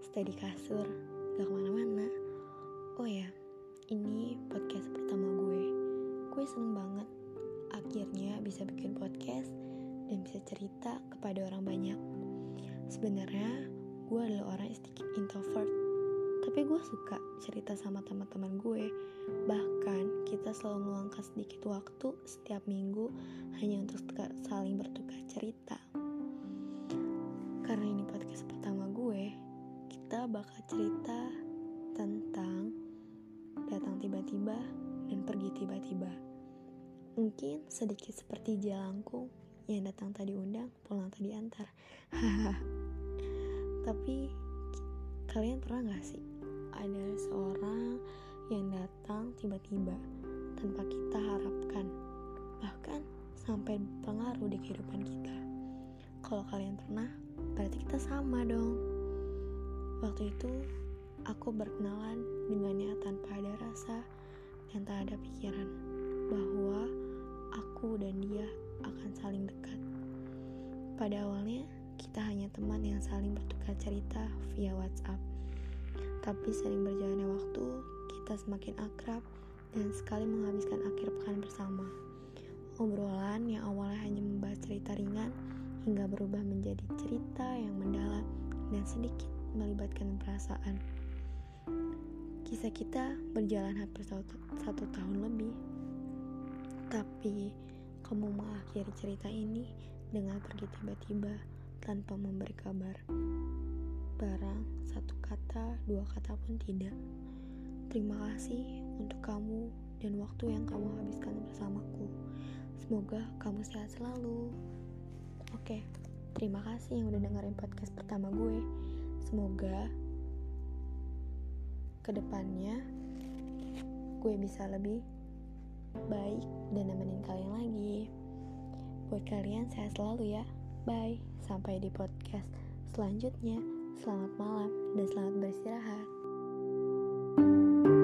stay di kasur, gak kemana-mana. Oh ya, ini podcast pertama gue. Gue seneng banget akhirnya bisa bikin podcast dan bisa cerita kepada orang banyak. Sebenarnya gue adalah orang yang sedikit introvert, tapi gue suka cerita sama teman-teman gue. Bahkan kita selalu meluangkan sedikit waktu setiap minggu hanya untuk saling bertukar cerita. Karena ini podcast pertama gue, kita bakal cerita tentang datang tiba-tiba dan pergi tiba-tiba. Mungkin sedikit seperti jalangkung yang datang tadi undang, pulang tadi antar. Tapi kalian pernah gak sih ada seorang yang datang tiba-tiba tanpa kita harapkan, bahkan sampai berpengaruh di kehidupan kita? Kalau kalian pernah, berarti kita sama dong. Waktu itu aku berkenalan dengannya tanpa ada rasa dan tak ada pikiran bahwa aku dan dia akan saling dekat. Pada awalnya kita hanya teman yang saling bertukar cerita via WhatsApp. Tapi sering berjalannya waktu, kita semakin akrab dan sekali menghabiskan akhir pekan bersama. Obrolan yang awalnya hanya membahas cerita ringan hingga berubah menjadi cerita yang mendalam dan sedikit melibatkan perasaan. Kisah kita berjalan hampir satu tahun lebih. Tapi kamu mengakhiri cerita ini dengan pergi tiba-tiba tanpa memberi kabar. Barang satu kata, dua kata pun tidak. Terima kasih untuk kamu dan waktu yang kamu habiskan bersamaku. Semoga kamu sehat selalu. Oke, terima kasih yang udah dengerin podcast pertama gue. Semoga kedepannya gue bisa lebih baik dan nemenin kalian lagi. Buat kalian sehat selalu ya. Bye, sampai di podcast selanjutnya. Selamat malam dan selamat beristirahat.